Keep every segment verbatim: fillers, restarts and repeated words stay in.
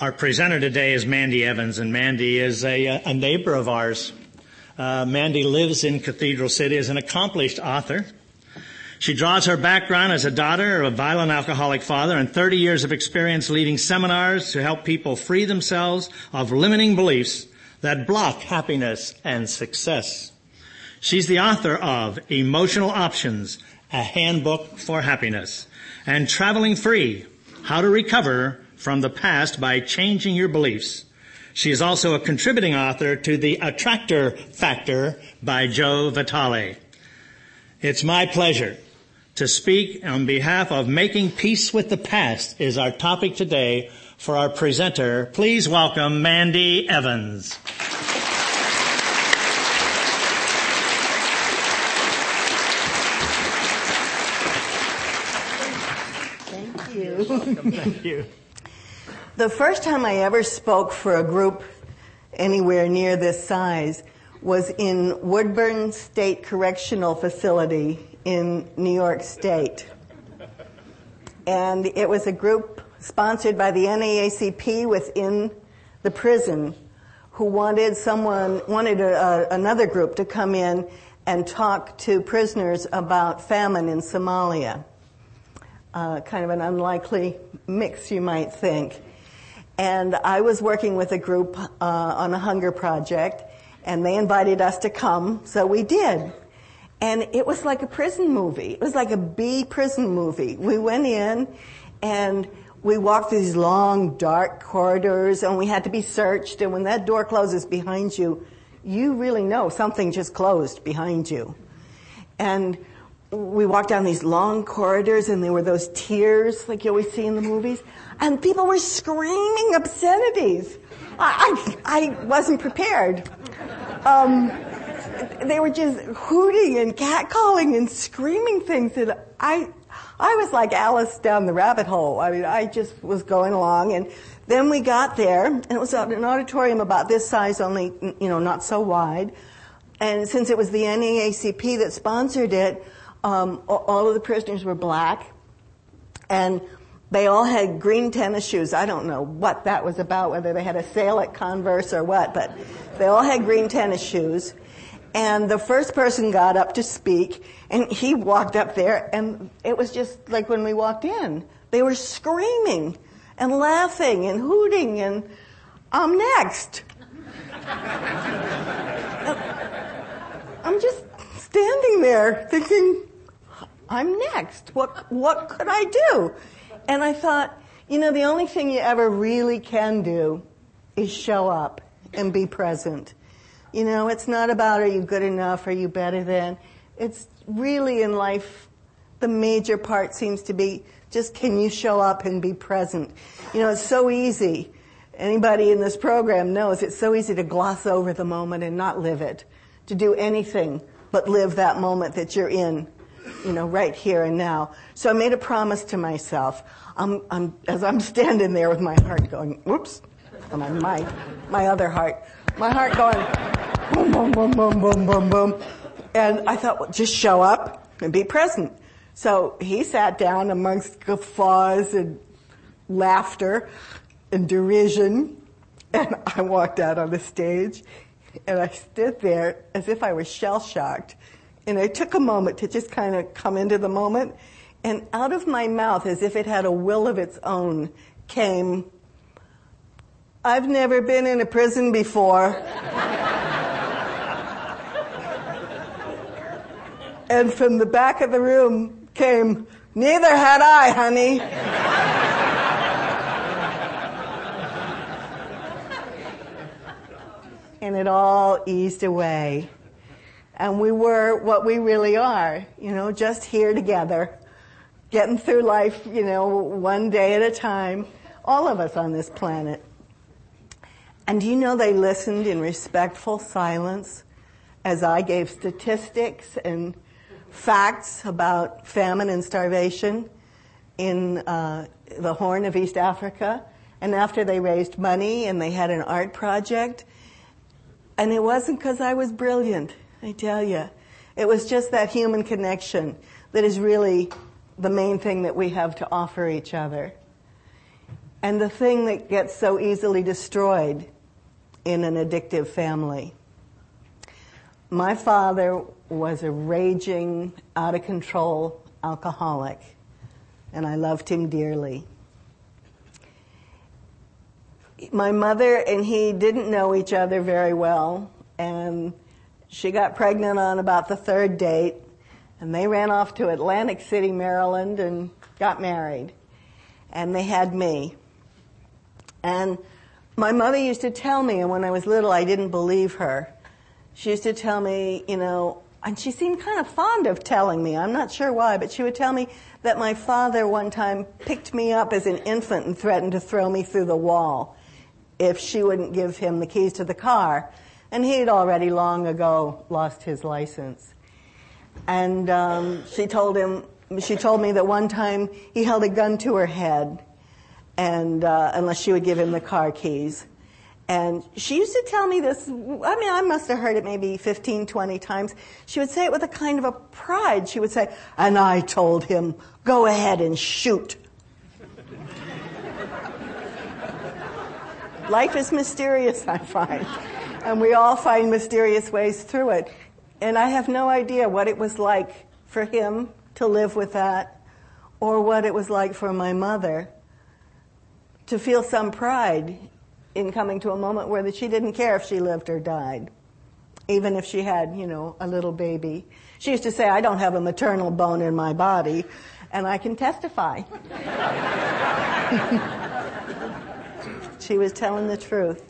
Our presenter today is Mandy Evans, and Mandy is a, a neighbor of ours. Uh, Mandy lives in Cathedral City as an accomplished author. She draws her background as a daughter of a violent alcoholic father and thirty years of experience leading seminars to help people free themselves of limiting beliefs that block happiness and success. She's the author of Emotional Options, a Handbook for Happiness, and Traveling Free, How to Recover from the Past by Changing Your Beliefs. She is also a contributing author to The Attractor Factor by Joe Vitale. It's my pleasure to speak on behalf of Making Peace with the Past is our topic today for our presenter. Please welcome Mandy Evans. Thank you. Welcome. Thank you. The first time I ever spoke for a group anywhere near this size was in Woodburn State Correctional Facility in New York State. And it was a group sponsored by the N double A C P within the prison who wanted someone, wanted a, a, another group to come in and talk to prisoners about famine in Somalia. Uh, kind of an unlikely mix, you might think. And I was working with a group uh, on a hunger project, and they invited us to come, so we did. And it was like a prison movie. It was like a B prison movie. We went in, and we walked through these long, dark corridors, and we had to be searched. And when that door closes behind you, you really know something just closed behind you. And we walked down these long corridors, and there were those tears like you always see in the movies. And people were screaming obscenities. I, I, I wasn't prepared. Um, they were just hooting and catcalling and screaming things that I, I was like Alice down the rabbit hole. I mean, I just was going along, and then we got there, and it was an auditorium about this size, only, you know, not so wide. And since it was the N double A C P that sponsored it, um, all of the prisoners were black, and they all had green tennis shoes. I don't know what that was about, whether they had a sale at Converse or what, but they all had green tennis shoes. And the first person got up to speak, and he walked up there, and it was just like when we walked in. They were screaming and laughing and hooting, and I'm next. I'm just standing there thinking, I'm next. What, what could I do? And I thought, you know, the only thing you ever really can do is show up and be present. You know, it's not about are you good enough, are you better than. It's really in life, the major part seems to be just can you show up and be present. You know, it's so easy. Anybody in this program knows it's so easy to gloss over the moment and not live it. To do anything but live that moment that you're in. You know, right here and now. So I made a promise to myself. I'm, I'm, as I'm standing there with my heart going, whoops, and my, my, my other heart, my heart going, boom, boom, boom, boom, boom, boom, boom. And I thought, well, just show up and be present. So he sat down amongst guffaws and laughter and derision, and I walked out on the stage, and I stood there as if I was shell-shocked. And I took a moment to just kind of come into the moment. And out of my mouth, as if it had a will of its own, came, I've never been in a prison before. And from the back of the room came, neither had I, honey. And it all eased away. And we were what we really are, you know, just here together, getting through life, you know, one day at a time, all of us on this planet. And do you know they listened in respectful silence as I gave statistics and facts about famine and starvation in uh, the Horn of East Africa. And after they raised money and they had an art project, and it wasn't because I was brilliant. I tell you, it was just that human connection that is really the main thing that we have to offer each other. and the thing that gets so easily destroyed in an addictive family. My father was a raging, out-of-control alcoholic, and I loved him dearly. My mother and he didn't know each other very well, and she got pregnant on about the third date, and they ran off to Atlantic City, Maryland, and got married. And they had me. And my mother used to tell me, and when I was little, I didn't believe her. She used to tell me, you know, and she seemed kind of fond of telling me. I'm not sure why, but she would tell me that my father one time picked me up as an infant and threatened to throw me through the wall if she wouldn't give him the keys to the car. And he had already long ago lost his license. And um, she told him, she told me that one time he held a gun to her head, and uh, unless she would give him the car keys. And she used to tell me this, I mean, I must have heard it maybe fifteen, twenty times. She would say it with a kind of a pride. She would say, and I told him, go ahead and shoot. Life is mysterious, I find. And we all find mysterious ways through it. And I have no idea what it was like for him to live with that, or what it was like for my mother to feel some pride in coming to a moment where that she didn't care if she lived or died, even if she had, you know, a little baby. She used to say, I don't have a maternal bone in my body, and I can testify. She was telling the truth.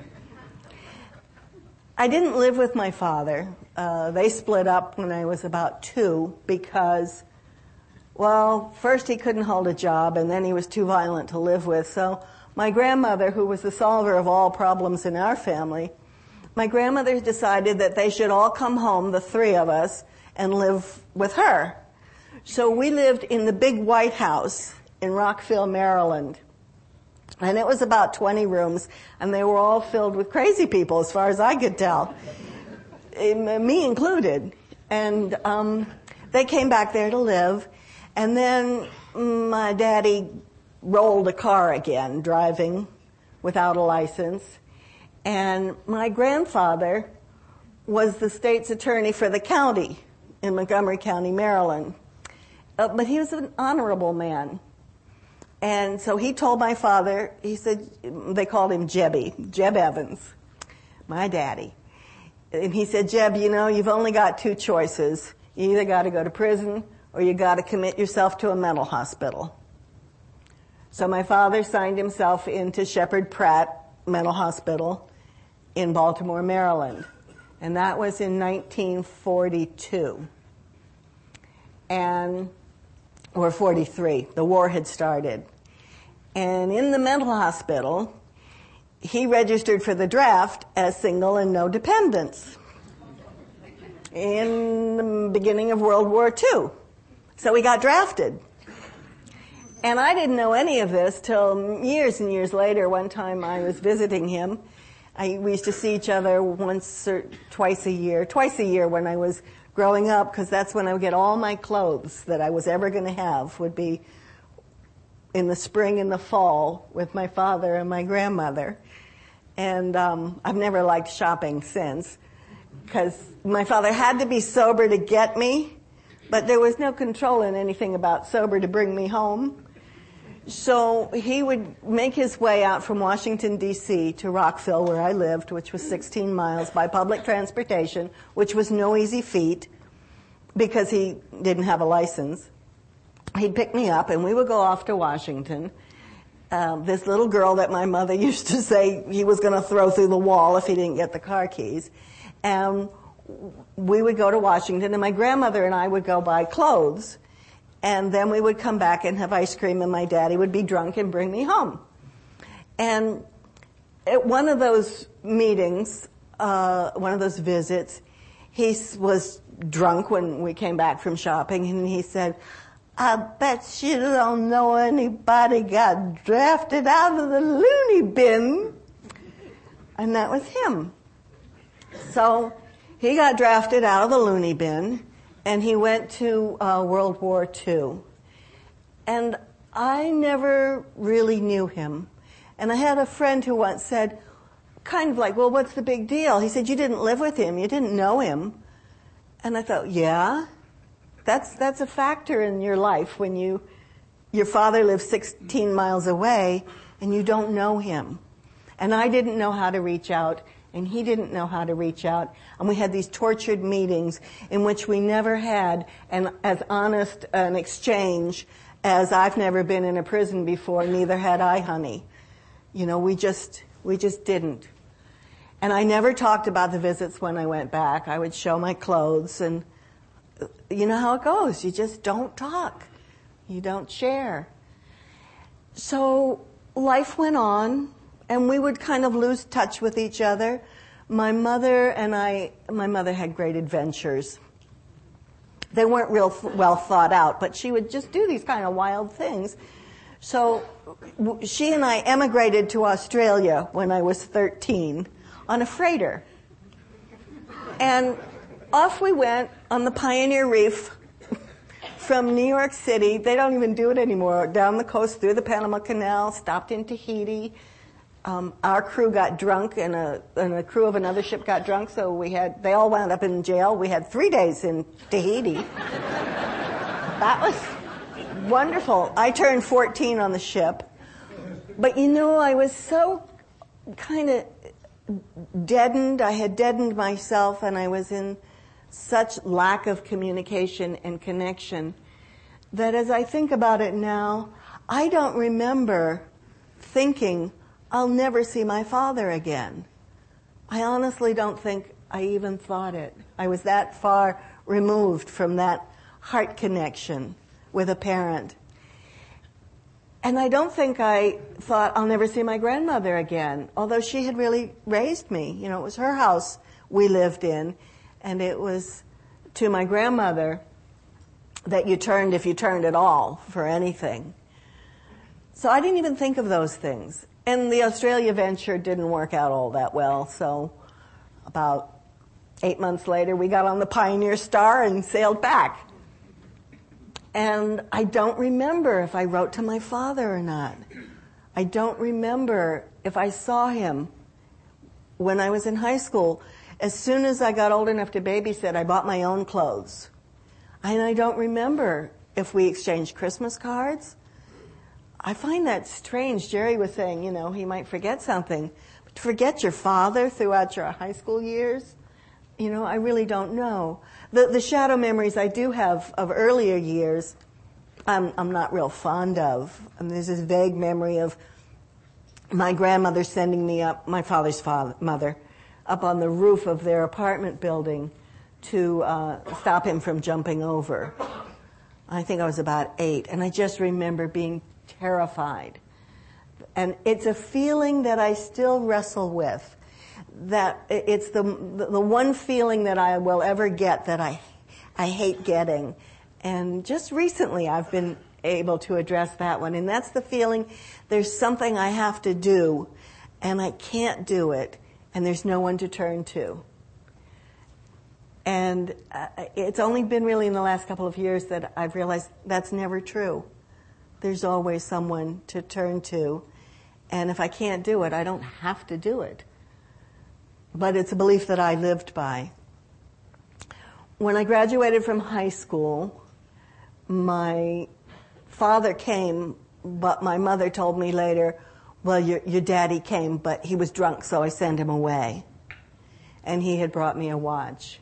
I didn't live with my father. Uh, they split up when I was about two because, well, first he couldn't hold a job, and then he was too violent to live with. So my grandmother, who was the solver of all problems in our family, my grandmother decided that they should all come home, the three of us, and live with her. So we lived in the big White House in Rockville, Maryland. And it was about twenty rooms, and they were all filled with crazy people, as far as I could tell, me included. And um, they came back there to live, and then my daddy rolled a car again, driving without a license. And my grandfather was the state's attorney for the county in Montgomery County, Maryland. Uh, but he was an honorable man. And so he told my father, he said, they called him Jebby, Jeb Evans, my daddy. And he said, Jeb, you know, you've only got two choices. You either got to go to prison or you got to commit yourself to a mental hospital. So my father signed himself into Shepherd Pratt Mental Hospital in Baltimore, Maryland. And that was in nineteen forty-two. And, or forty-three. The war had started. And in the mental hospital, he registered for the draft as single and no dependents in the beginning of World War Two. So he got drafted. And I didn't know any of this till years and years later. One time I was visiting him. I, we used to see each other once or twice a year, twice a year when I was growing up, because that's when I would get all my clothes that I was ever going to have, would be in the spring and the fall with my father and my grandmother. And um, I've never liked shopping since, because my father had to be sober to get me, but there was no control in anything about sober to bring me home. So he would make his way out from Washington, D C to Rockville, where I lived, which was sixteen miles, by public transportation, which was no easy feat because he didn't have a license. He'd pick me up, and we would go off to Washington. Uh, this little girl that my mother used to say he was going to throw through the wall if he didn't get the car keys. And we would go to Washington, and my grandmother and I would go buy clothes. And then we would come back and have ice cream, and my daddy would be drunk and bring me home. And at one of those meetings, uh, one of those visits, he was drunk when we came back from shopping, and he said, I bet you don't know anybody got drafted out of the loony bin. And that was him. So he got drafted out of the loony bin, and he went to uh, World War Two. And I never really knew him. And I had a friend who once said, kind of like, well, what's the big deal? He said, you didn't live with him. You didn't know him. And I thought, yeah, that's that's a factor in your life when you, your father lives sixteen miles away and you don't know him. And I didn't know how to reach out, and he didn't know how to reach out. And we had these tortured meetings in which we never had an as honest an exchange as I've never been in a prison before, neither had I, honey. You know, we just, we just didn't. And I never talked about the visits when I went back. I would show my clothes, and you know how it goes. You just don't talk. You don't share. So life went on, and we would kind of lose touch with each other. My mother and I, my mother had great adventures. They weren't real well thought out, but she would just do these kind of wild things. So she and I emigrated to Australia when I was thirteen on a freighter. And off we went on the Pioneer Reef from New York City. They don't even do it anymore. Down the coast, through the Panama Canal, stopped in Tahiti. Um, our crew got drunk, and a, and a crew of another ship got drunk, so we had, they all wound up in jail. We had three days in Tahiti. That was wonderful. I turned fourteen on the ship. But you know, I was so kind of deadened. I had deadened myself, and I was in such lack of communication and connection that as I think about it now, I don't remember thinking, I'll never see my father again. I honestly don't think I even thought it. I was that far removed from that heart connection with a parent. And I don't think I thought I'll never see my grandmother again, although she had really raised me. You know, it was her house we lived in, and it was to my grandmother that you turned, if you turned at all, for anything. So I didn't even think of those things. And the Australia venture didn't work out all that well, so about eight months later we got on the Pioneer Star and sailed back. And I don't remember if I wrote to my father or not. I don't remember if I saw him when I was in high school. As soon as I got old enough to babysit, I bought my own clothes. And I don't remember if we exchanged Christmas cards. I find that strange. Jerry was saying, you know, he might forget something. But to forget your father throughout your high school years, you know, I really don't know. The, the shadow memories I do have of earlier years, I'm, I'm not real fond of. And there's this vague memory of my grandmother sending me up, my father's father, mother, up on the roof of their apartment building to uh, stop him from jumping over. I think I was about eight, and I just remember being terrified. And it's a feeling that I still wrestle with. That it's the the one feeling that I will ever get that I I hate getting. And just recently I've been able to address that one. And that's the feeling there's something I have to do and I can't do it and there's no one to turn to. And uh, it's only been really in the last couple of years that I've realized that's never true. There's always someone to turn to. And if I can't do it, I don't have to do it. But it's a belief that I lived by. When I graduated from high school, my father came, but my mother told me later, well, your, your daddy came, but he was drunk, so I sent him away. And he had brought me a watch.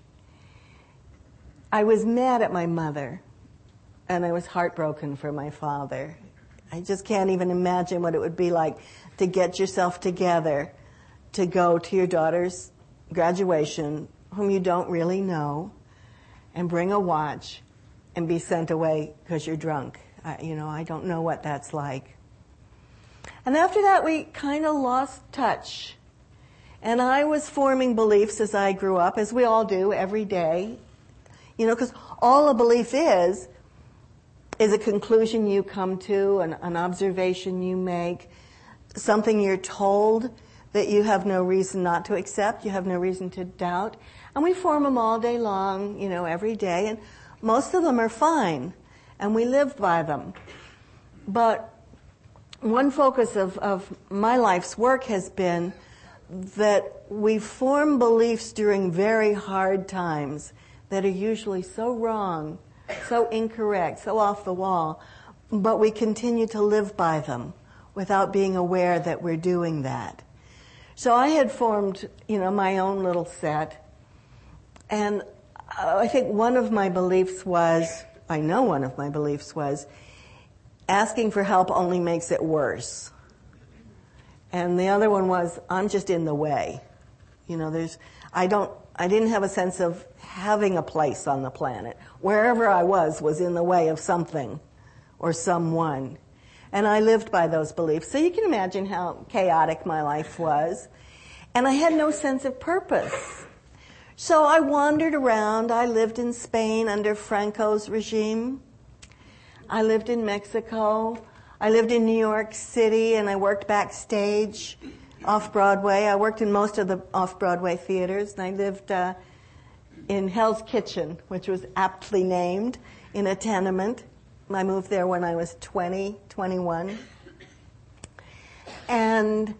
I was mad at my mother, and I was heartbroken for my father. I just can't even imagine what it would be like to get yourself together to go to your daughter's graduation, whom you don't really know, and bring a watch and be sent away because you're drunk. I, you know, I don't know what that's like. And after that, we kind of lost touch. And I was forming beliefs as I grew up, as we all do every day. You know, because all a belief is, is a conclusion you come to, an, an observation you make, something you're told that you have no reason not to accept, you have no reason to doubt. And we form them all day long, you know, every day. And most of them are fine. And we live by them. But one focus of, of my life's work has been that we form beliefs during very hard times that are usually so wrong, so incorrect, so off the wall, but we continue to live by them without being aware that we're doing that. So I had formed, you know, my own little set, and I think one of my beliefs was, I know one of my beliefs was, asking for help only makes it worse. And the other one was, I'm just in the way. You know, there's, I don't, I didn't have a sense of having a place on the planet. Wherever I was was in the way of something or someone. And I lived by those beliefs. So you can imagine how chaotic my life was. And I had no sense of purpose. So I wandered around. I lived in Spain under Franco's regime. I lived in Mexico. I lived in New York City, and I worked backstage off-Broadway. I worked in most of the off-Broadway theaters, and I lived uh, in Hell's Kitchen, which was aptly named, in a tenement. I moved there when I was twenty, twenty-one. And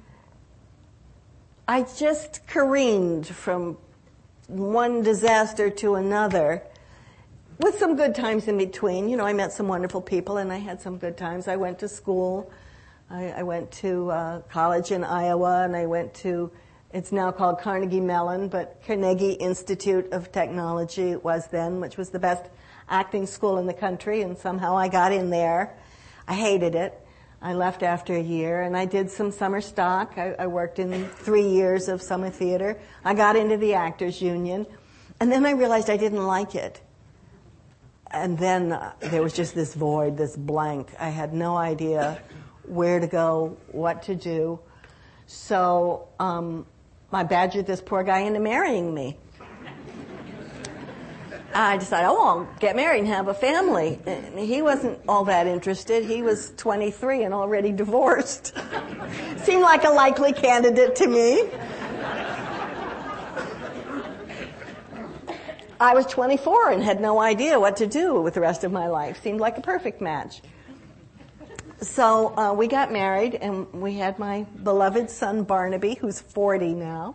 I just careened from one disaster to another, with some good times in between. You know, I met some wonderful people, and I had some good times. I went to school. I, I went to uh, college in Iowa, and I went to, it's now called Carnegie Mellon, but Carnegie Institute of Technology it was then, which was the best acting school in the country, and somehow I got in there. I hated it. I left after a year, and I did some summer stock. I, I worked in three years of summer theater. I got into the Actors Union, and then I realized I didn't like it. And then uh, there was just this void, this blank. I had no idea where to go, what to do. So um, I badgered this poor guy into marrying me. I decided, oh, I'll get married and have a family. And he wasn't all that interested. He was twenty-three and already divorced. Seemed like a likely candidate to me. I was twenty-four and had no idea what to do with the rest of my life. Seemed like a perfect match. So uh, we got married, and we had my beloved son Barnaby, who's forty now.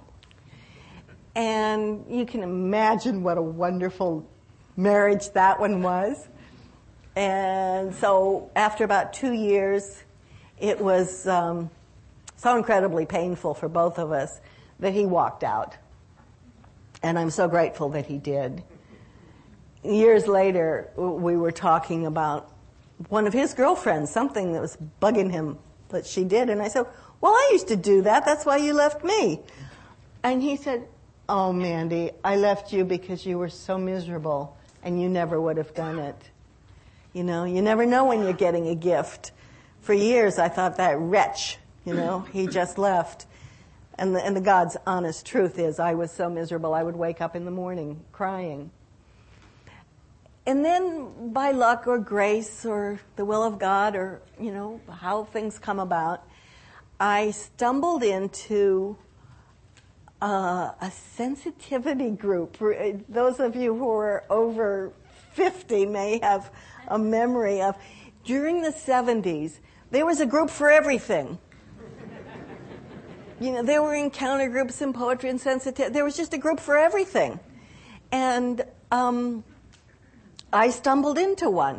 And you can imagine what a wonderful marriage that one was. And so after about two years, it was um, so incredibly painful for both of us that he walked out. And I'm so grateful that he did. Years later, we were talking about one of his girlfriends, something that was bugging him that she did. And I said, well, I used to do that. That's why you left me. And he said, oh, Mandy, I left you because you were so miserable and you never would have done it. You know, you never know when you're getting a gift. For years, I thought that wretch, you know, he just left. And the, and the God's honest truth is I was so miserable I would wake up in the morning crying. And then by luck or grace or the will of God or, you know, how things come about, I stumbled into uh, a sensitivity group. Those of you who are over fifty may have a memory of, during the seventies, there was a group for everything. You know, there were encounter groups in poetry and sensitivity. There was just a group for everything. And um, I stumbled into one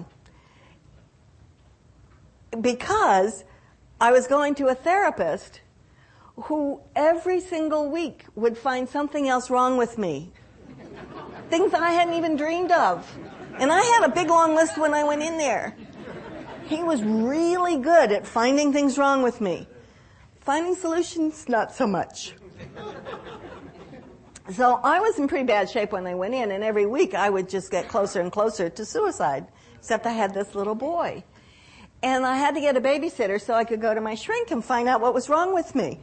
because I was going to a therapist who every single week would find something else wrong with me. Things that I hadn't even dreamed of. And I had a big long list when I went in there. He was really good at finding things wrong with me. Finding solutions, not so much. So I was in pretty bad shape when I went in, and every week I would just get closer and closer to suicide, except I had this little boy. And I had to get a babysitter so I could go to my shrink and find out what was wrong with me.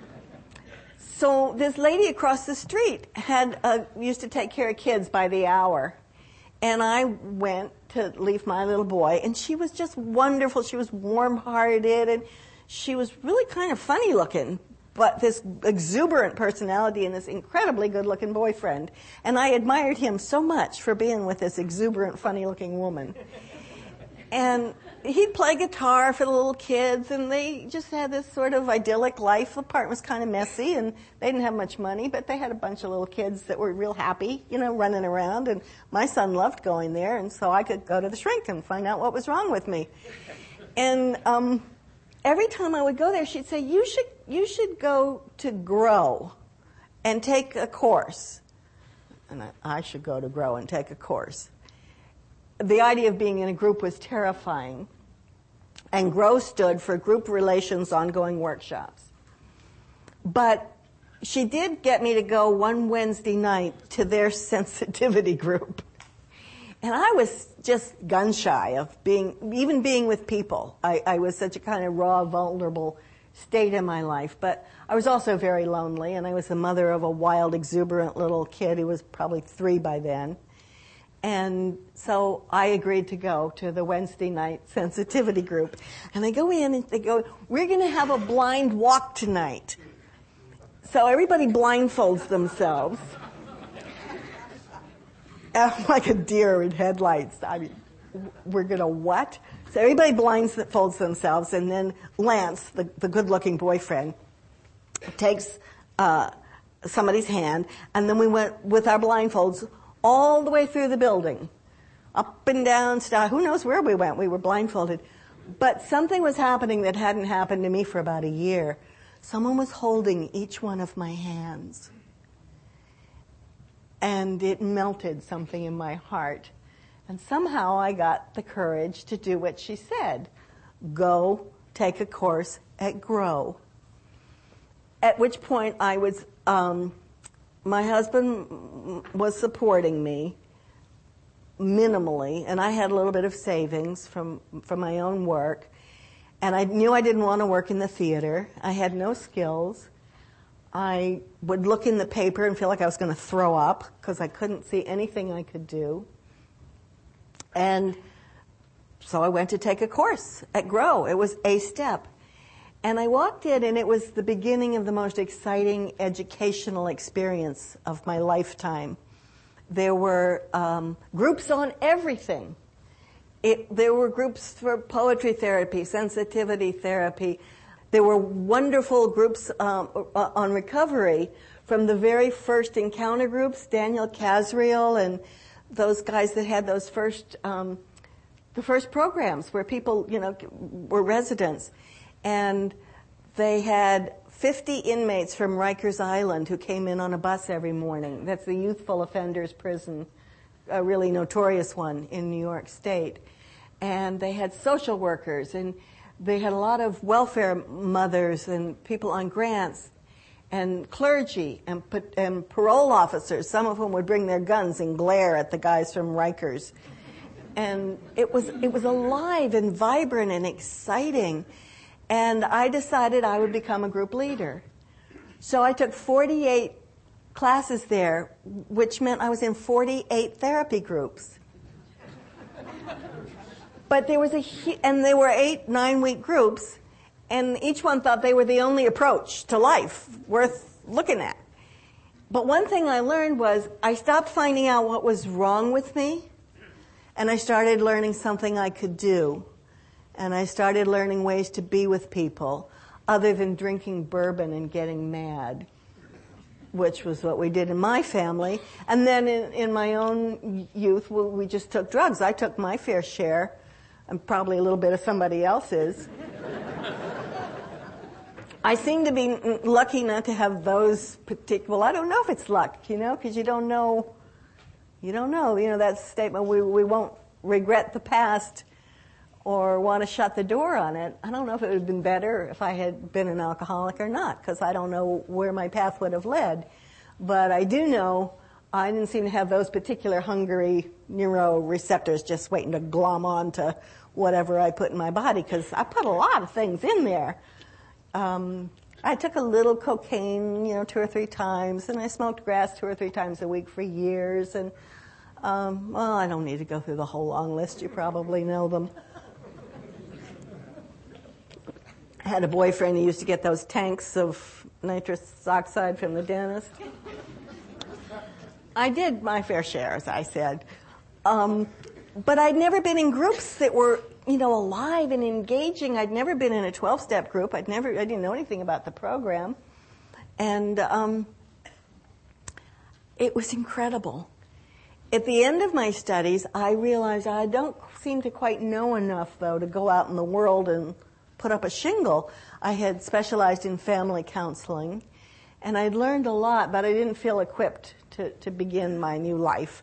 So this lady across the street had uh, used to take care of kids by the hour. And I went to leave my little boy, and she was just wonderful. She was warm-hearted, and she was really kind of funny looking, but this exuberant personality and this incredibly good looking boyfriend. And I admired him so much for being with this exuberant, funny looking woman. And he'd play guitar for the little kids, and they just had this sort of idyllic life. The apartment was kind of messy, and they didn't have much money, but they had a bunch of little kids that were real happy, you know, running around. And my son loved going there, and so I could go to the shrink and find out what was wrong with me. And um, every time I would go there, she'd say, "You should, you should go to Grow and take a course." And I, I should go to Grow and take a course. The idea of being in a group was terrifying. And GROW stood for Group Relations Ongoing Workshops. But she did get me to go one Wednesday night to their sensitivity group. And I was just gun shy of being, even being with people. I, I was such a kind of raw, vulnerable state in my life. But I was also very lonely, and I was the mother of a wild, exuberant little kid who was probably three by then. And so I agreed to go to the Wednesday night sensitivity group. And they go in and they go, "We're going to have a blind walk tonight." So everybody blindfolds themselves. Uh, like a deer in headlights. I mean, we're going to what? So everybody blindfolds themselves, and then Lance, the, the good-looking boyfriend, takes uh, somebody's hand, and then we went with our blindfolds all the way through the building, up and down, stuff. Who knows where we went? We were blindfolded. But something was happening that hadn't happened to me for about a year. Someone was holding each one of my hands. And it melted something in my heart. And somehow I got the courage to do what she said. Go take a course at GROW. At which point I was... Um, My husband was supporting me minimally, and I had a little bit of savings from, from my own work. And I knew I didn't want to work in the theater. I had no skills. I would look in the paper and feel like I was going to throw up because I couldn't see anything I could do. And so I went to take a course at GROW. It was a step. And I walked in, and it was the beginning of the most exciting educational experience of my lifetime. There were um, groups on everything. It, there were groups for poetry therapy, sensitivity therapy. There were wonderful groups um, on recovery from the very first encounter groups, Daniel Casriel and those guys that had those first, um, the first programs where people, you know, were residents. And they had fifty inmates from Rikers Island who came in on a bus every morning. That's the youthful offenders prison, a really notorious one in New York State. And they had social workers, and they had a lot of welfare mothers and people on grants, and clergy and, and parole officers, some of whom would bring their guns and glare at the guys from Rikers. And it was, it was alive and vibrant and exciting. And I decided I would become a group leader. So I took forty-eight classes there, which meant I was in forty-eight therapy groups. But there was a, and they were eight, nine-week groups, and each one thought they were the only approach to life worth looking at. But one thing I learned was I stopped finding out what was wrong with me, and I started learning something I could do. And I started learning ways to be with people other than drinking bourbon and getting mad, which was what we did in my family. And then in, in my own youth, we, we just took drugs. I took my fair share, and probably a little bit of somebody else's. I seem to be lucky not to have those particular, well, I don't know if it's luck, you know, because you don't know, you don't know, you know, that statement, we, we won't regret the past or want to shut the door on it. I don't know if it would have been better if I had been an alcoholic or not, because I don't know where my path would have led. But I do know I didn't seem to have those particular hungry neuroreceptors just waiting to glom on to whatever I put in my body, because I put a lot of things in there. Um, I took a little cocaine, you know, two or three times, and I smoked grass two or three times a week for years. And, um, well, I don't need to go through the whole long list. You probably know them. I had a boyfriend who used to get those tanks of nitrous oxide from the dentist. I did my fair share, as I said. Um, but I'd never been in groups that were you know, alive and engaging. I'd never been in a twelve-step group. I'd never, I didn't know anything about the program. And um, it was incredible. At the end of my studies, I realized I don't seem to quite know enough, though, to go out in the world and put up a shingle. I had specialized in family counseling, and I'd learned a lot, but I didn't feel equipped to, to begin my new life.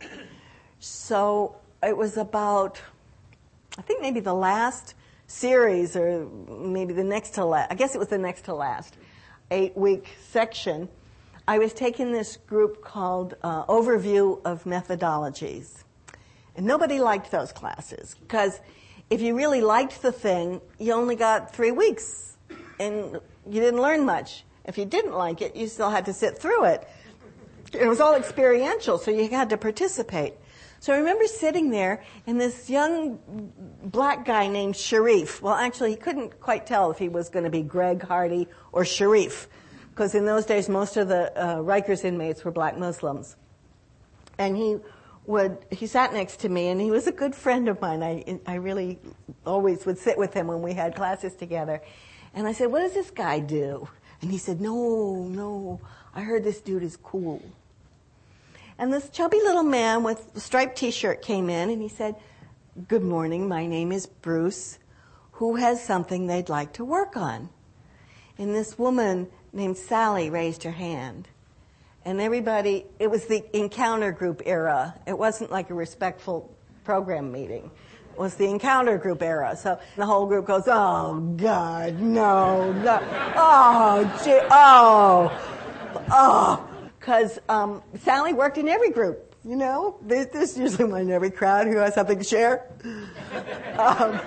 So it was about, I think maybe the last series, or maybe the next to last, I guess it was the next to last, eight-week section. I was taking this group called uh, Overview of Methodologies. And nobody liked those classes, because if you really liked the thing, you only got three weeks, and you didn't learn much. If you didn't like it, you still had to sit through it. It was all experiential, so you had to participate. So I remember sitting there, and this young black guy named Sharif, well, actually, he couldn't quite tell if he was going to be Greg Hardy or Sharif, because in those days, most of the uh, Rikers inmates were black Muslims. And he would, he sat next to me, and he was a good friend of mine. I, I really always would sit with him when we had classes together. And I said, what does this guy do? And he said, no, no, I heard this dude is cool. And this chubby little man with a striped t-shirt came in, and he said, good morning, my name is Bruce. Who has something they'd like to work on? And this woman named Sally raised her hand. And everybody, it was the encounter group era. It wasn't like a respectful program meeting. It was the encounter group era. So the whole group goes, oh, God, no, no. Oh, gee, oh, oh. Because um, Sally worked in every group, you know. There's, there's usually one in every crowd who has something to share. Um,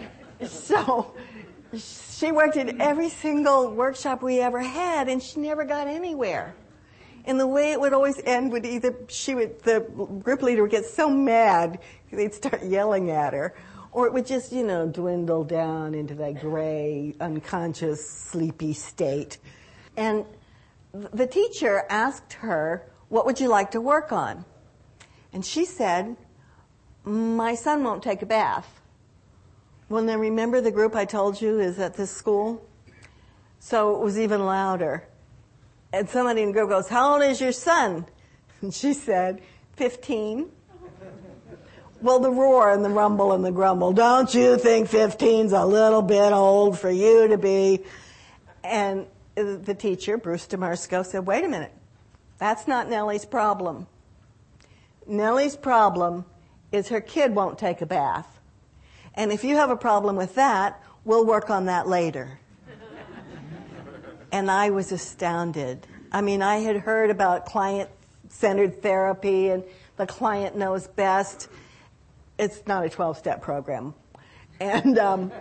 so she worked in every single workshop we ever had, and she never got anywhere. And the way it would always end would either she would the group leader would get so mad they'd start yelling at her, or it would just, you know, dwindle down into that gray, unconscious, sleepy state. And the teacher asked her, what would you like to work on? And she said, my son won't take a bath. Well, now remember the group I told you is at this school? So it was even louder. And somebody in the group goes, how old is your son? And she said, fifteen. Well, the roar and the rumble and the grumble, don't you think fifteen's a little bit old for you to be? And the teacher, Bruce DeMarsco, said, wait a minute, that's not Nellie's problem. Nellie's problem is her kid won't take a bath. And if you have a problem with that, we'll work on that later. And I was astounded. I mean, I had heard about client-centered therapy and the client knows best. It's not a twelve-step program. And um,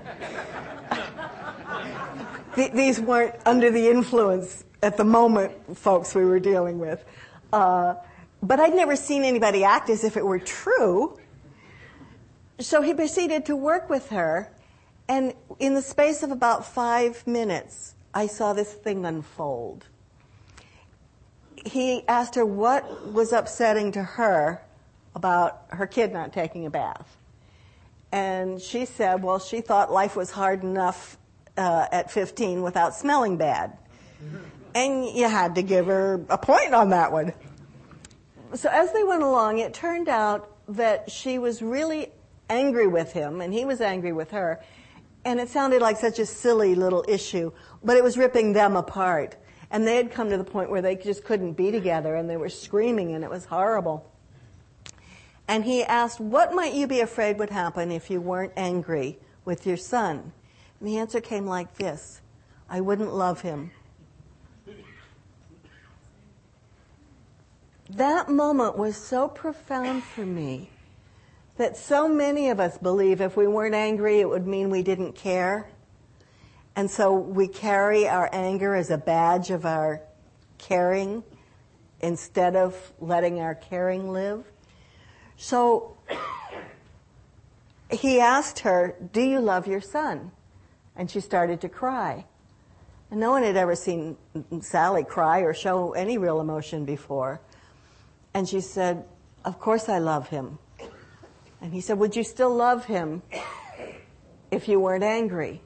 th- these weren't under the influence at the moment folks we were dealing with. Uh, but I'd never seen anybody act as if it were true. So he proceeded to work with her, and in the space of about five minutes, I saw this thing unfold. He asked her what was upsetting to her about her kid not taking a bath. And she said, well, she thought life was hard enough uh, at fifteen without smelling bad. And you had to give her a point on that one. So as they went along, it turned out that she was really angry with him, and he was angry with her. And it sounded like such a silly little issue, but it was ripping them apart. And they had come to the point where they just couldn't be together, and they were screaming, and it was horrible. And he asked, what might you be afraid would happen if you weren't angry with your son? And the answer came like this: I wouldn't love him. That moment was so profound for me that so many of us believe if we weren't angry, it would mean we didn't care. And so we carry our anger as a badge of our caring instead of letting our caring live. So he asked her, do you love your son? And she started to cry. And no one had ever seen Sally cry or show any real emotion before. And she said, of course I love him. And he said, would you still love him if you weren't angry.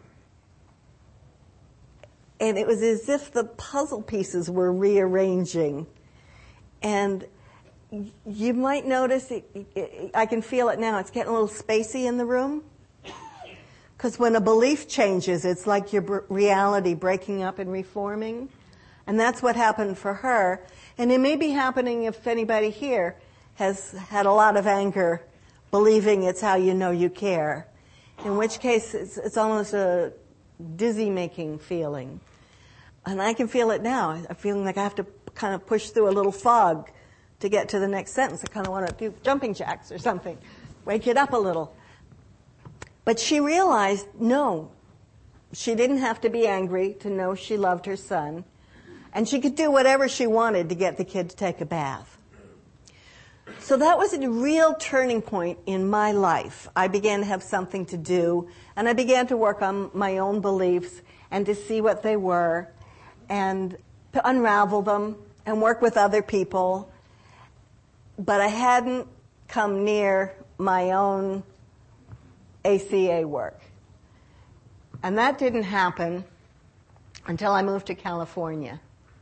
And it was as if the puzzle pieces were rearranging. And you might notice, it, it, I can feel it now, it's getting a little spacey in the room. Because when a belief changes, it's like your b- reality breaking up and reforming. And that's what happened for her. And it may be happening if anybody here has had a lot of anger, believing it's how you know you care. In which case, it's, it's almost a dizzy-making feeling. And I can feel it now. I'm feeling like I have to kind of push through a little fog to get to the next sentence. I kind of want to do jumping jacks or something. Wake it up a little. But she realized, no, she didn't have to be angry to know she loved her son. And she could do whatever she wanted to get the kid to take a bath. So that was a real turning point in my life. I began to have something to do, and I began to work on my own beliefs and to see what they were and to unravel them and work with other people. But I hadn't come near my own A C A work. And that didn't happen until I moved to California.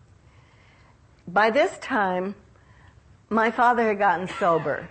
By this time, my father had gotten sober.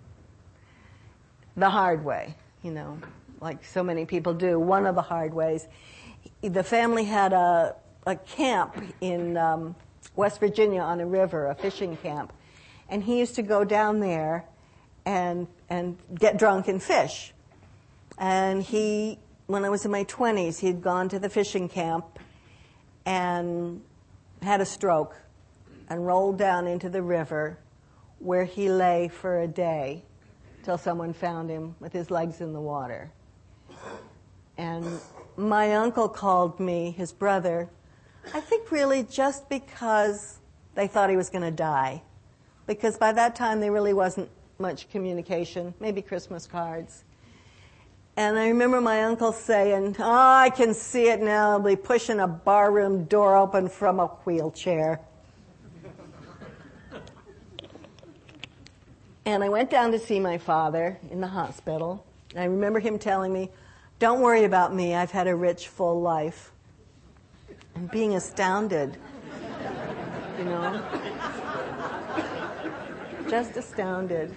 The hard way, you know, like so many people do, one of the hard ways. The family had a, a camp in um, West Virginia on a river, a fishing camp. And he used to go down there and and get drunk and fish. And he, when I was in my twenties, he'd gone to the fishing camp and had a stroke and rolled down into the river, where he lay for a day till someone found him with his legs in the water. And my uncle called me, his brother, I think really just because they thought he was going to die. Because by that time there really wasn't much communication, maybe Christmas cards. And I remember my uncle saying, oh, I can see it now, I'll be pushing a barroom door open from a wheelchair. And I went down to see my father in the hospital. I remember him telling me, don't worry about me, I've had a rich, full life. And being astounded, you know, just astounded.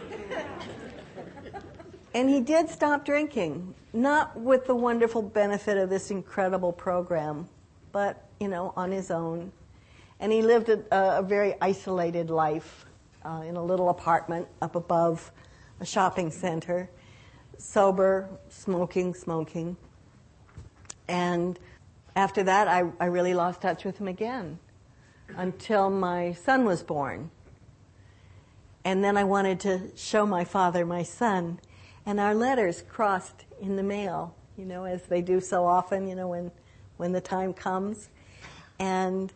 And he did stop drinking, not with the wonderful benefit of this incredible program, but, you know, on his own. And he lived a, a very isolated life. Uh, in a little apartment up above a shopping center, sober, smoking, smoking. And after that, I, I really lost touch with him again until my son was born. And then I wanted to show my father my son, and our letters crossed in the mail, you know, as they do so often, you know, when, when the time comes. And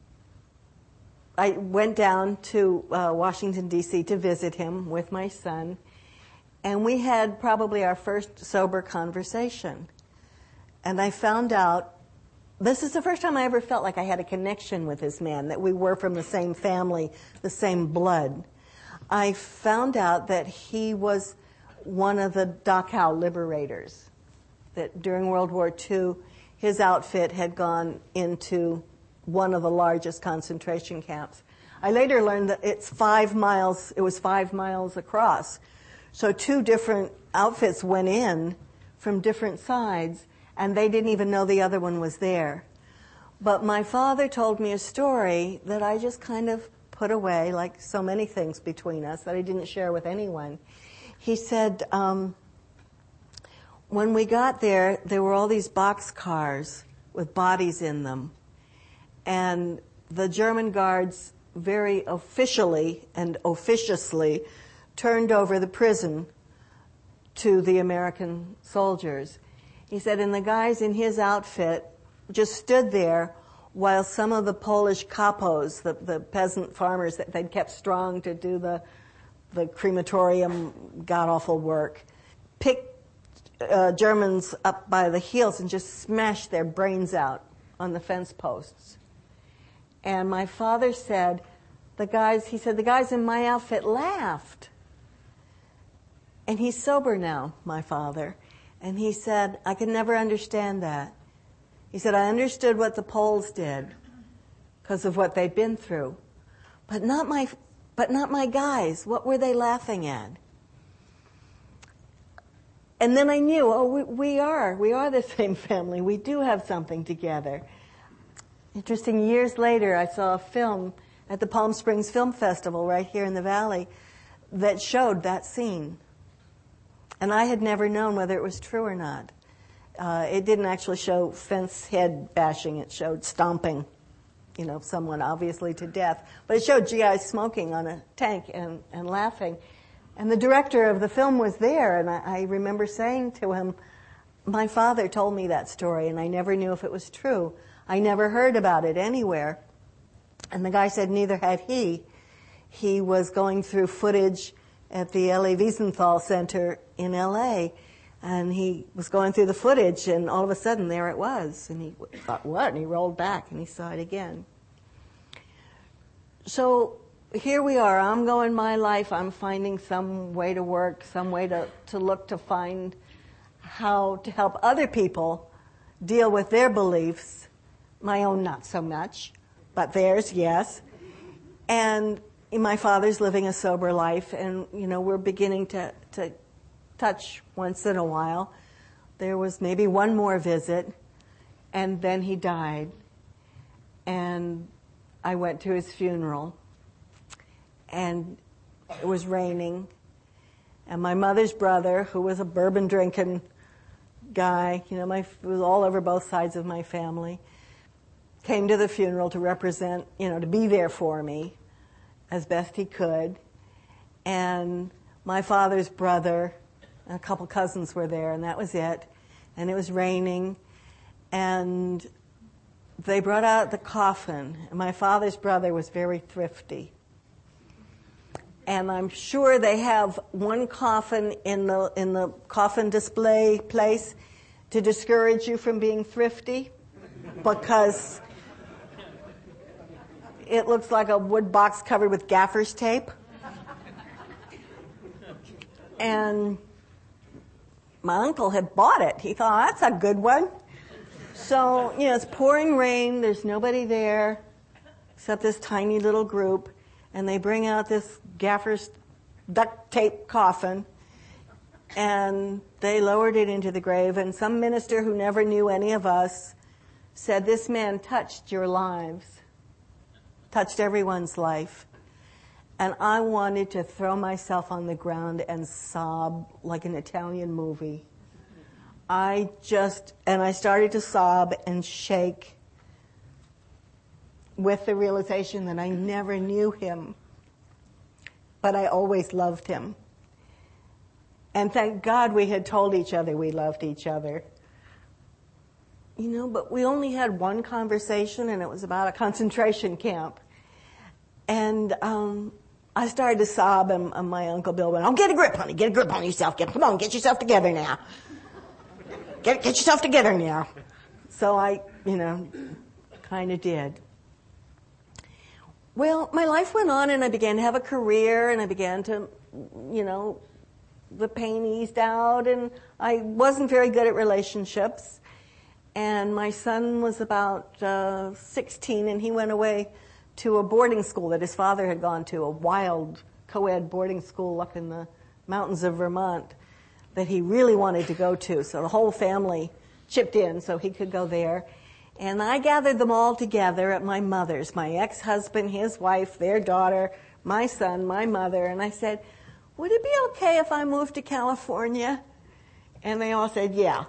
I went down to uh, Washington, D C to visit him with my son, and we had probably our first sober conversation. And I found out, this is the first time I ever felt like I had a connection with this man, that we were from the same family, the same blood. I found out that he was one of the Dachau liberators, that during World War Two, his outfit had gone into one of the largest concentration camps. I later learned that it's five miles, it was five miles across. So two different outfits went in from different sides, and they didn't even know the other one was there. But my father told me a story that I just kind of put away, like so many things between us, that I didn't share with anyone. He said, um, when we got there, there were all these boxcars with bodies in them. And the German guards very officially and officiously turned over the prison to the American soldiers. He said, and the guys in his outfit just stood there while some of the Polish kapos, the, the peasant farmers that they'd kept strong to do the, the crematorium god-awful work, picked uh, Germans up by the heels and just smashed their brains out on the fence posts. And my father said, the guys, he said, the guys in my outfit laughed. And he's sober now, my father. And he said, I could never understand that. He said, I understood what the Poles did because of what they'd been through, but not my, but not my guys. What were they laughing at? And then I knew, oh, we, we are, we are the same family. We do have something together. Interesting, years later, I saw a film at the Palm Springs Film Festival right here in the Valley that showed that scene. And I had never known whether it was true or not. Uh, it didn't actually show fence head bashing. It showed stomping, you know, someone obviously to death. But it showed G Is smoking on a tank and, and laughing. And the director of the film was there, and I, I remember saying to him, my father told me that story, and I never knew if it was true. I never heard about it anywhere. And the guy said neither had he. He was going through footage at the L A Wiesenthal Center in L A, and he was going through the footage, and all of a sudden there it was. And he thought, what? And he rolled back, and he saw it again. So here we are. I'm going my life. I'm finding some way to work, some way to, to look to find how to help other people deal with their beliefs. My own, not so much, but theirs, yes. And my father's living a sober life, and, you know, we're beginning to, to touch once in a while. There was maybe one more visit, and then he died. And I went to his funeral, and it was raining. And my mother's brother, who was a bourbon-drinking guy, you know, my, it was all over both sides of my family, came to the funeral to represent, you know, to be there for me as best he could. And my father's brother and a couple cousins were there, and that was it. And it was raining, and they brought out the coffin. And my father's brother was very thrifty. And I'm sure they have one coffin in the in the coffin display place to discourage you from being thrifty, because it looks like a wood box covered with gaffer's tape. And my uncle had bought it. He thought, oh, that's a good one. So, you know, it's pouring rain. There's nobody there except this tiny little group. And they bring out this gaffer's duct tape coffin. And they lowered it into the grave. And some minister who never knew any of us said, this man touched your lives. Touched everyone's life. And I wanted to throw myself on the ground and sob like an Italian movie. I just, and I started to sob and shake with the realization that I never knew him, but I always loved him. And thank God we had told each other we loved each other. You know, but we only had one conversation, and it was about a concentration camp. And um, I started to sob, and, and my Uncle Bill went, oh, get a grip, honey, get a grip on yourself. Get, come on, get yourself together now. Get, get yourself together now. So I, you know, kind of did. Well, my life went on, and I began to have a career, and I began to, you know, the pain eased out, and I wasn't very good at relationships. And my son was about uh, sixteen, and he went away to a boarding school that his father had gone to, a wild co-ed boarding school up in the mountains of Vermont that he really wanted to go to. So the whole family chipped in so he could go there. And I gathered them all together at my mother's, my ex-husband, his wife, their daughter, my son, my mother. And I said, would it be okay if I moved to California? And they all said, yeah.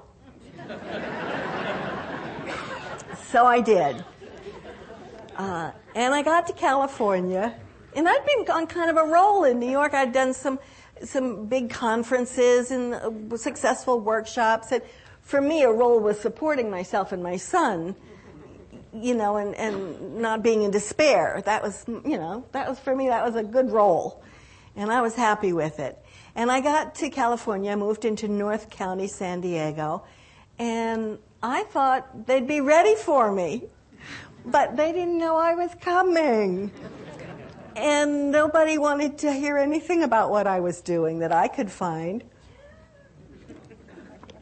So I did. Uh, and I got to California, and I'd been on kind of a roll in New York. I'd done some some big conferences and uh, successful workshops. And for me, a role was supporting myself and my son, you know, and, and not being in despair. That was, you know, that was for me, that was a good role. And I was happy with it. And I got to California, I moved into North County, San Diego, and I thought they'd be ready for me. But they didn't know I was coming. And nobody wanted to hear anything about what I was doing that I could find.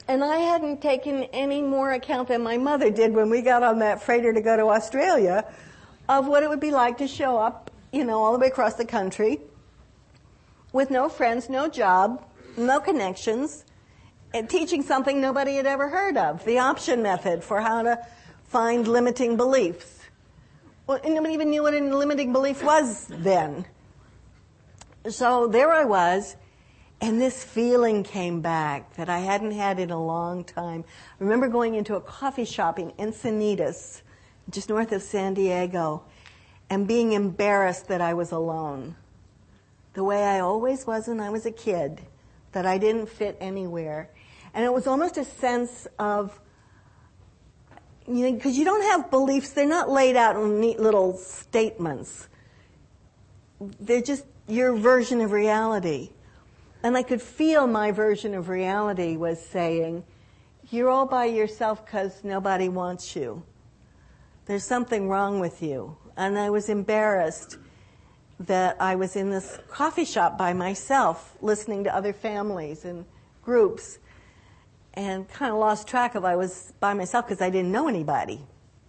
And I hadn't taken any more account than my mother did when we got on that freighter to go to Australia of what it would be like to show up, you know, all the way across the country with no friends, no job, no connections, and teaching something nobody had ever heard of, the option method for how to find limiting beliefs. Well, and nobody even knew what a limiting belief was then. So there I was, and this feeling came back that I hadn't had in a long time. I remember going into a coffee shop in Encinitas, just north of San Diego, and being embarrassed that I was alone. The way I always was when I was a kid, that I didn't fit anywhere. And it was almost a sense of, you know, because you don't have beliefs, they're not laid out in neat little statements. They're just your version of reality. And I could feel my version of reality was saying, you're all by yourself because nobody wants you. There's something wrong with you. And I was embarrassed that I was in this coffee shop by myself, listening to other families and groups, and kind of lost track of I was by myself because I didn't know anybody.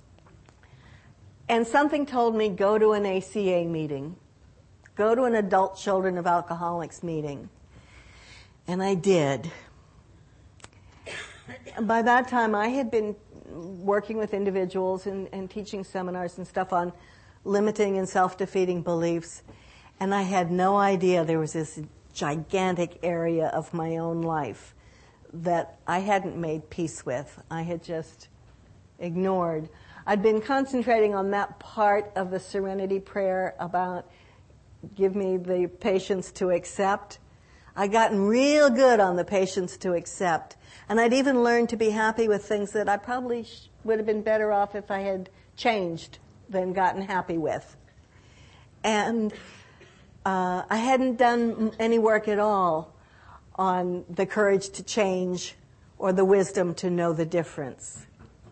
And something told me, go to an A C A meeting. Go to an Adult Children of Alcoholics meeting. And I did. And by that time, I had been working with individuals and, and teaching seminars and stuff on limiting and self-defeating beliefs. And I had no idea there was this gigantic area of my own life that I hadn't made peace with. I had just ignored. I'd been concentrating on that part of the Serenity Prayer about give me the patience to accept. I'd gotten real good on the patience to accept. And I'd even learned to be happy with things that I probably sh- would have been better off if I had changed than gotten happy with. And uh, I hadn't done any work at all on the courage to change or the wisdom to know the difference.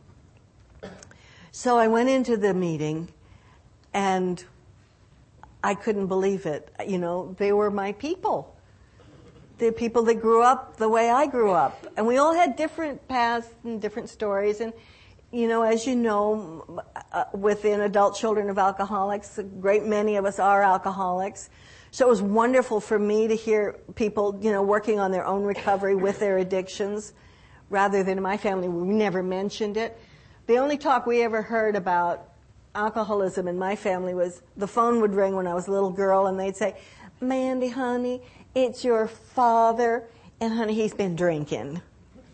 So I went into the meeting and I couldn't believe it. You know, they were my people. The people that grew up the way I grew up. And we all had different paths and different stories. And, you know, as you know, uh, within Adult Children of Alcoholics, a great many of us are alcoholics. So it was wonderful for me to hear people, you know, working on their own recovery with their addictions, rather than in my family, we never mentioned it. The only talk we ever heard about alcoholism in my family was the phone would ring when I was a little girl and they'd say, Mandy, honey, it's your father, and honey, he's been drinking.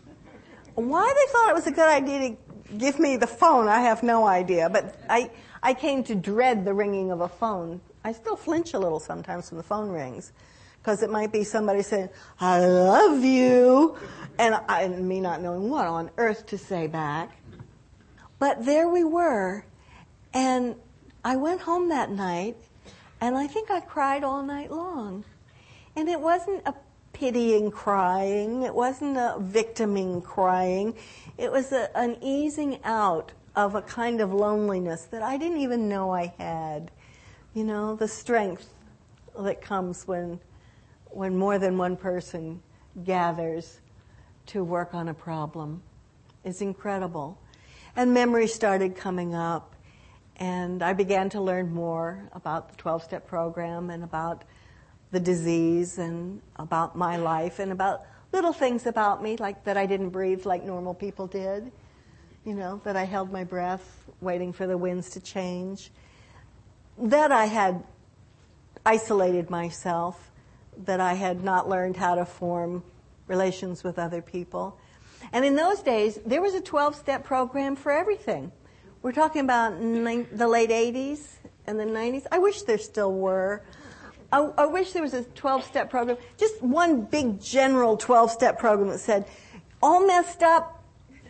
Why they thought it was a good idea to give me the phone, I have no idea. But I, I came to dread the ringing of a phone. I still flinch a little sometimes when the phone rings, because it might be somebody saying, I love you, and, I, and me not knowing what on earth to say back. But there we were, and I went home that night, and I think I cried all night long. And it wasn't a pitying crying. It wasn't a victiming crying. It was a, an easing out of a kind of loneliness that I didn't even know I had. You know, the strength that comes when, when more than one person gathers to work on a problem is incredible. And memories started coming up. And I began to learn more about the twelve-step program and about the disease and about my life and about little things about me, like that I didn't breathe like normal people did, you know, that I held my breath waiting for the winds to change, that I had isolated myself, that I had not learned how to form relations with other people. And in those days, there was a twelve-step program for everything. We're talking about ni- the late eighties and the nineties. I wish there still were. I, I wish there was a twelve-step program, just one big general twelve-step program that said, all messed up,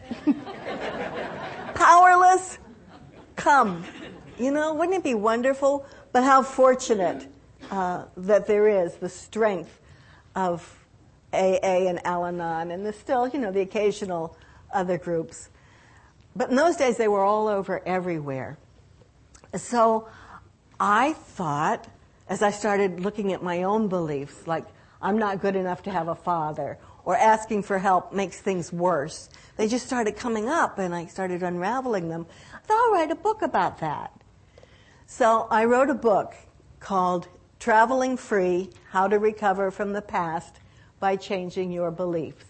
powerless, come. You know, wouldn't it be wonderful? But how fortunate uh, that there is the strength of A A and Al-Anon, and there's still, you know, the occasional other groups. But in those days, they were all over everywhere. So I thought, as I started looking at my own beliefs, like, I'm not good enough to have a father, or asking for help makes things worse. They just started coming up, and I started unraveling them. I thought, I'll write a book about that. So I wrote a book called Traveling Free, How to Recover from the Past by Changing Your Beliefs.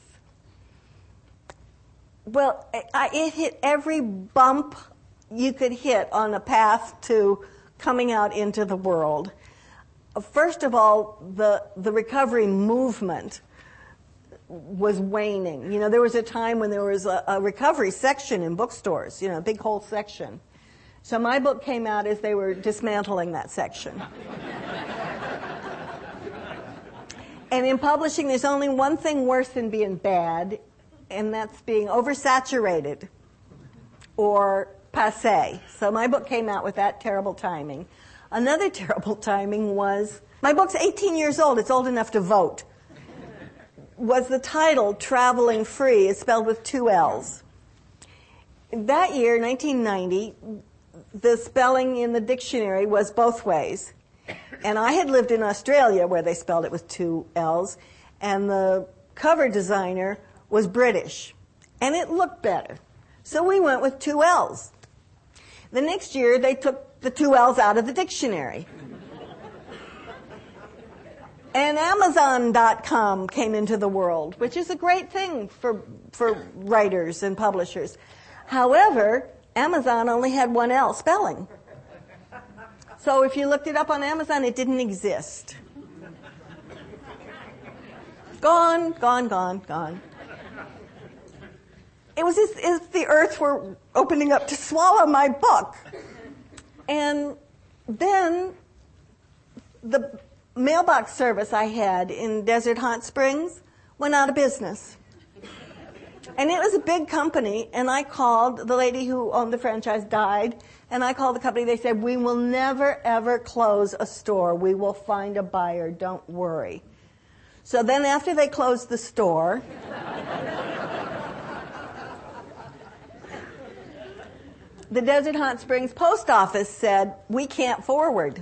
Well, I, it hit every bump you could hit on a path to coming out into the world. First of all, the, the recovery movement was waning. You know, there was a time when there was a, a recovery section in bookstores, you know, a big whole section. So my book came out as they were dismantling that section. And in publishing, there's only one thing worse than being bad, and that's being oversaturated or passé. So my book came out with that terrible timing. Another terrible timing was, my book's eighteen years old, it's old enough to vote, was the title Traveling Free. It's spelled with two L's. That year, nineteen ninety, the spelling in the dictionary was both ways. And I had lived in Australia where they spelled it with two L's, and the cover designer was British. And it looked better. So we went with two L's. The next year, they took the two L's out of the dictionary. And Amazon dot com came into the world, which is a great thing for, for writers and publishers. However, Amazon only had one L spelling. So if you looked it up on Amazon, it didn't exist. Gone, gone, gone, gone. It was as if the earth were opening up to swallow my book. And then the mailbox service I had in Desert Hot Springs went out of business. And it was a big company, and I called, the lady who owned the franchise died, and I called the company. They said, we will never, ever close a store. We will find a buyer. Don't worry. So then after they closed the store, the Desert Hot Springs post office said, we can't forward.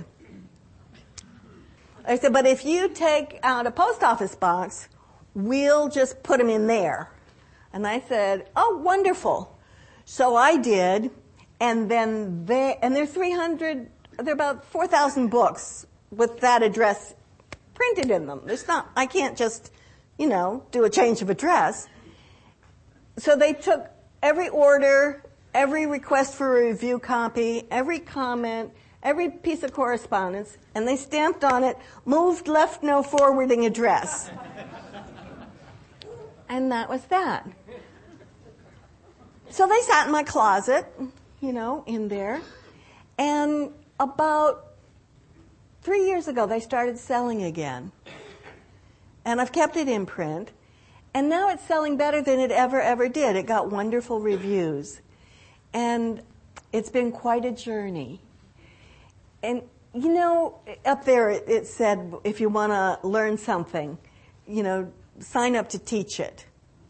I said, but if you take out a post office box, we'll just put them in there. And I said, oh, wonderful. So I did, and then they, and there are three hundred, there are about four thousand books with that address printed in them. It's not, I can't just, you know, do a change of address. So they took every order, every request for a review copy, every comment, every piece of correspondence, and they stamped on it, moved, left no forwarding address. And that was that. So they sat in my closet, you know, in there. And about three years ago, they started selling again. And I've kept it in print. And now it's selling better than it ever, ever did. It got wonderful reviews. And it's been quite a journey. And, you know, up there it, it said, if you want to learn something, you know, sign up to teach it.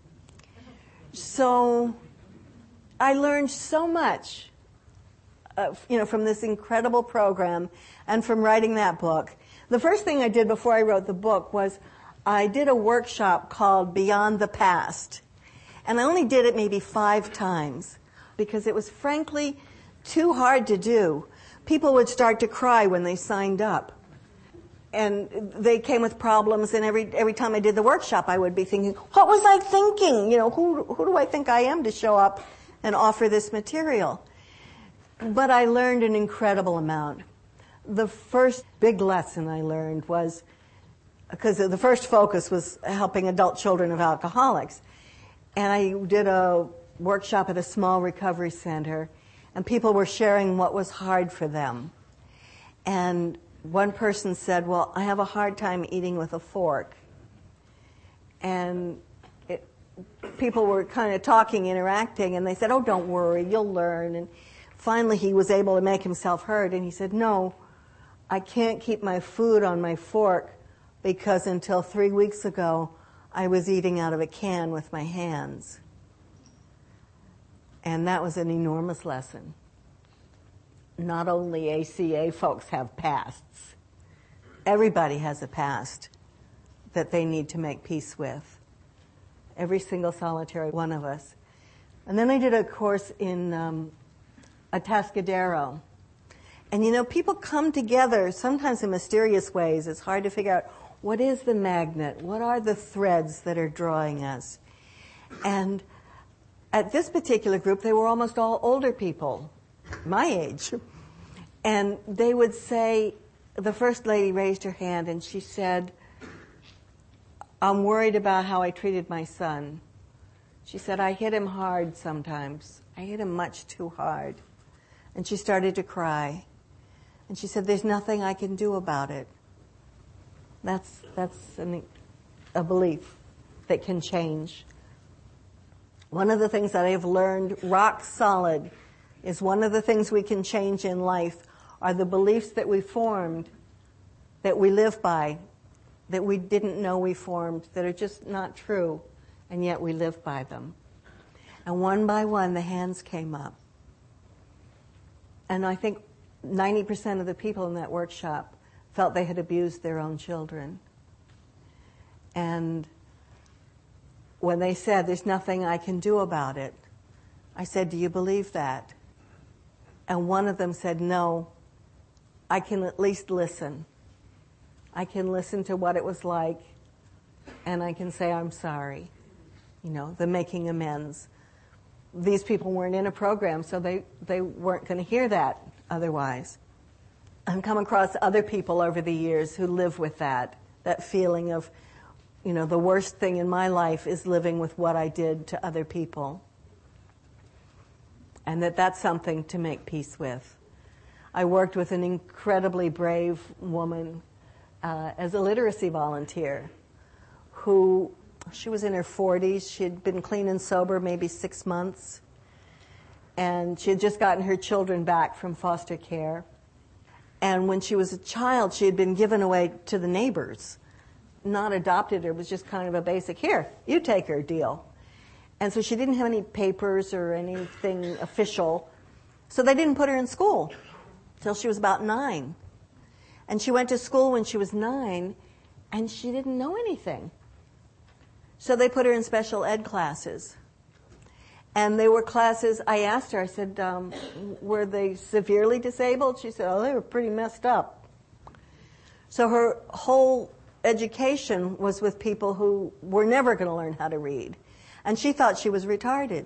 So I learned so much, uh, you know, from this incredible program and from writing that book. The first thing I did before I wrote the book was I did a workshop called Beyond the Past. And I only did it maybe five times because it was frankly too hard to do. People would start to cry when they signed up. And they came with problems, and every every time I did the workshop, I would be thinking, what was I thinking? You know, who who do I think I am to show up and offer this material? But I learned an incredible amount. The first big lesson I learned was, because the first focus was helping adult children of alcoholics, and I did a workshop at a small recovery center, and people were sharing what was hard for them. And one person said, well, I have a hard time eating with a fork. And it, people were kind of talking, interacting, and they said, oh, don't worry, you'll learn. And finally he was able to make himself heard, and he said, no, I can't keep my food on my fork because until three weeks ago, I was eating out of a can with my hands. And that was an enormous lesson. Not only A C A folks have pasts. Everybody has a past that they need to make peace with. every single solitary one of us. And then I did a course in um, Atascadero. And you know, people come together sometimes in mysterious ways. It's hard to figure out what is the magnet, what are the threads that are drawing us. And at this particular group, they were almost all older people, my age. And they would say, the first lady raised her hand and she said, I'm worried about how I treated my son. She said, I hit him hard sometimes. I hit him much too hard. And she started to cry. And she said, there's nothing I can do about it. That's, that's an, a belief that can change. One of the things that I've learned rock solid is one of the things we can change in life are the beliefs that we formed, that we live by, that we didn't know we formed, that are just not true, and yet we live by them. And one by one, the hands came up. And I think ninety percent of the people in that workshop felt they had abused their own children. And when they said, there's nothing I can do about it, I said, do you believe that? And one of them said, no, I can at least listen. I can listen to what it was like, and I can say I'm sorry. You know, the making amends. These people weren't in a program, so they, they weren't going to hear that otherwise. I've come across other people over the years who live with that, that feeling of, you know, the worst thing in my life is living with what I did to other people. And that that's something to make peace with. I worked with an incredibly brave woman uh, as a literacy volunteer who, she was in her forties. She had been clean and sober maybe six months. And she had just gotten her children back from foster care. And when she was a child, she had been given away to the neighbors. Not adopted her, it was just kind of a basic, here, you take her deal. And so she didn't have any papers or anything official. So they didn't put her in school till she was about nine. And she went to school when she was nine, and she didn't know anything. So they put her in special ed classes. And they were classes, I asked her, I said, um, were they severely disabled? She said, oh, they were pretty messed up. So her whole education was with people who were never going to learn how to read. And she thought she was retarded.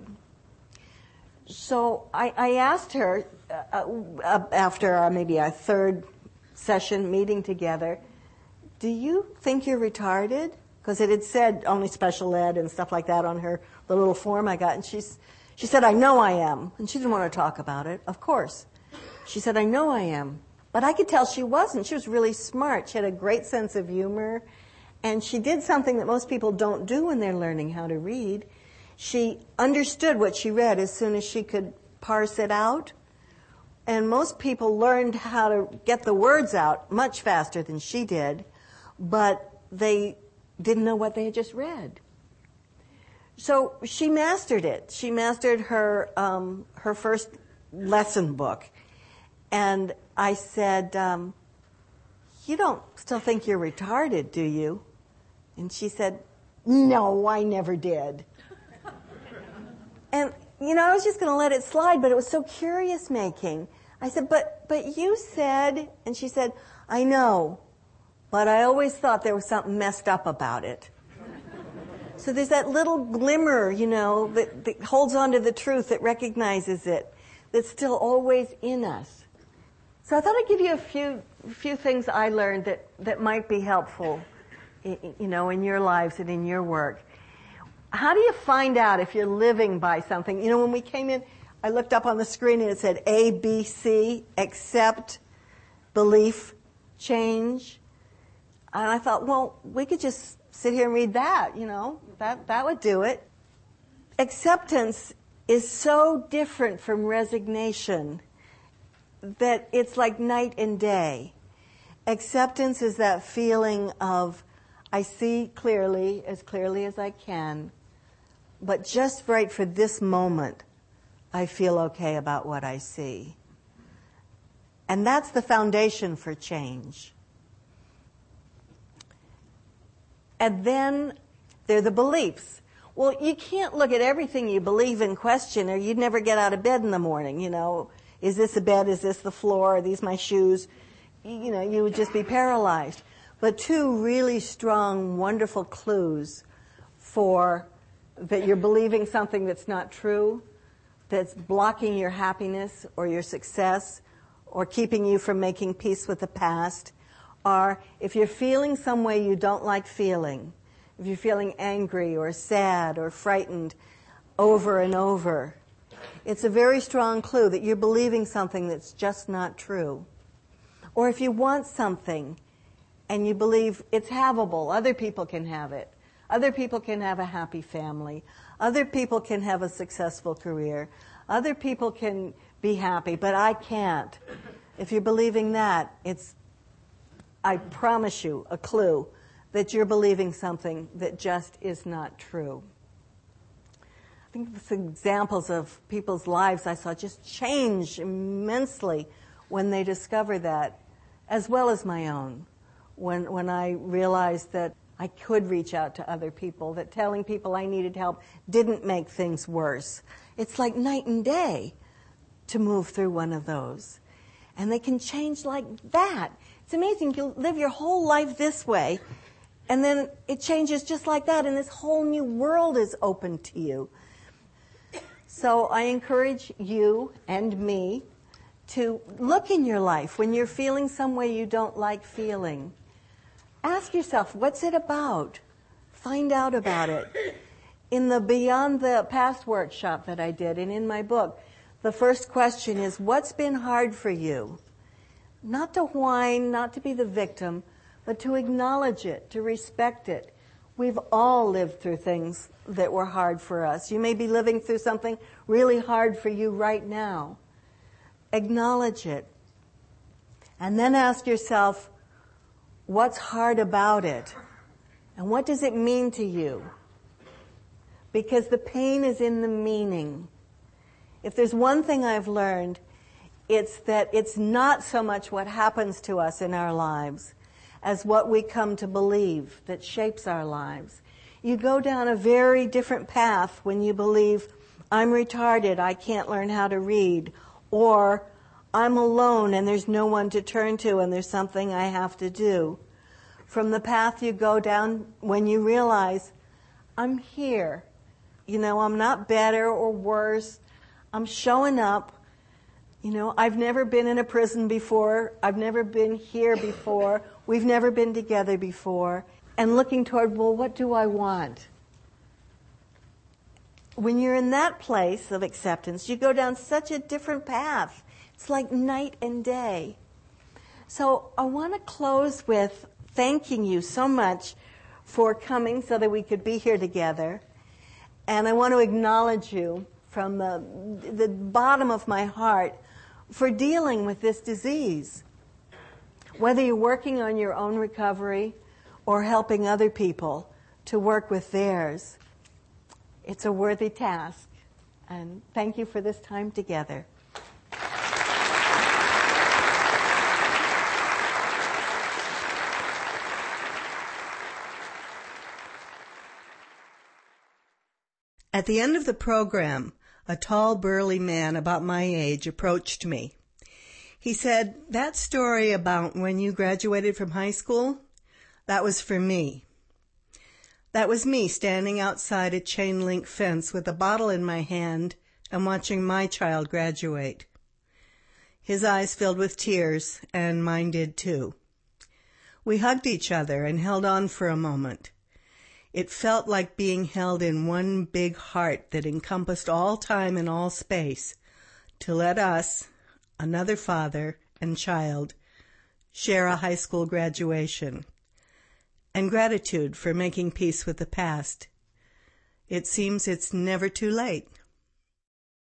So I, I asked her, uh, uh, after uh, maybe our third session meeting together, do you think you're retarded? Because it had said only special ed and stuff like that on her, the little form I got. And she's, she said, I know I am. And she didn't want to talk about it, of course. She said, I know I am. But I could tell she wasn't. She was really smart. She had a great sense of humor. And she did something that most people don't do when they're learning how to read. She understood what she read as soon as she could parse it out. And most people learned how to get the words out much faster than she did. But they didn't know what they had just read. So she mastered it. She mastered her um, her first lesson book. And I said, um, you don't still think you're retarded, do you? And she said, no, I never did. And, you know, I was just going to let it slide, but it was so curious making. I said, but, but you said, and she said, I know, but I always thought there was something messed up about it. So there's that little glimmer, you know, that, that holds on to the truth, that recognizes it, that's still always in us. So I thought I'd give you a few few things I learned that, that might be helpful, you know, in your lives and in your work. How do you find out if you're living by something? You know, when we came in, I looked up on the screen and it said A, B, C, accept, belief, change. And I thought, well, we could just sit here and read that, you know, that, that would do it. Acceptance is so different from resignation that it's like night and day. Acceptance is that feeling of, I see clearly, as clearly as I can, but just right for this moment, I feel okay about what I see. And that's the foundation for change. And then there are the beliefs. Well, you can't look at everything you believe in question or you'd never get out of bed in the morning, you know. Is this a bed? Is this the floor? Are these my shoes? You know, you would just be paralyzed. But two really strong, wonderful clues for that you're believing something that's not true, that's blocking your happiness or your success or keeping you from making peace with the past, are if you're feeling some way you don't like feeling, if you're feeling angry or sad or frightened over and over, it's a very strong clue that you're believing something that's just not true. Or if you want something and you believe it's havable, other people can have it. Other people can have a happy family. Other people can have a successful career. Other people can be happy, but I can't. If you're believing that, it's, I promise you, a clue that you're believing something that just is not true. I think the examples of people's lives I saw just change immensely when they discover that, as well as my own. When, when I realized that I could reach out to other people, that telling people I needed help didn't make things worse. It's like night and day to move through one of those. And they can change like that. It's amazing. You live your whole life this way, and then it changes just like that, and this whole new world is open to you. So I encourage you and me to look in your life when you're feeling some way you don't like feeling. Ask yourself, what's it about? Find out about it. In the Beyond the Past workshop that I did, and in my book, the first question is, what's been hard for you? Not to whine, not to be the victim, but to acknowledge it, to respect it. We've all lived through things that were hard for us. You may be living through something really hard for you right now. Acknowledge it. And then ask yourself, what's hard about it? And what does it mean to you? Because the pain is in the meaning. If there's one thing I've learned, it's that it's not so much what happens to us in our lives as what we come to believe that shapes our lives. You go down a very different path when you believe, I'm retarded, I can't learn how to read, or I'm alone and there's no one to turn to and there's something I have to do. From the path you go down when you realize, I'm here. You know, I'm not better or worse. I'm showing up. You know, I've never been in a prison before. I've never been here before. We've never been together before. And looking toward, well, what do I want? When you're in that place of acceptance, you go down such a different path. It's like night and day. So I want to close with thanking you so much for coming so that we could be here together. And I want to acknowledge you from the, the bottom of my heart for dealing with this disease. Whether you're working on your own recovery or helping other people to work with theirs, it's a worthy task. And thank you for this time together. At the end of the program, a tall, burly man about my age approached me. He said, that story about when you graduated from high school, that was for me. That was me standing outside a chain-link fence with a bottle in my hand and watching my child graduate. His eyes filled with tears, and mine did too. We hugged each other and held on for a moment. It felt like being held in one big heart that encompassed all time and all space to let us, another father and child, share a high school graduation, and gratitude for making peace with the past. It seems it's never too late.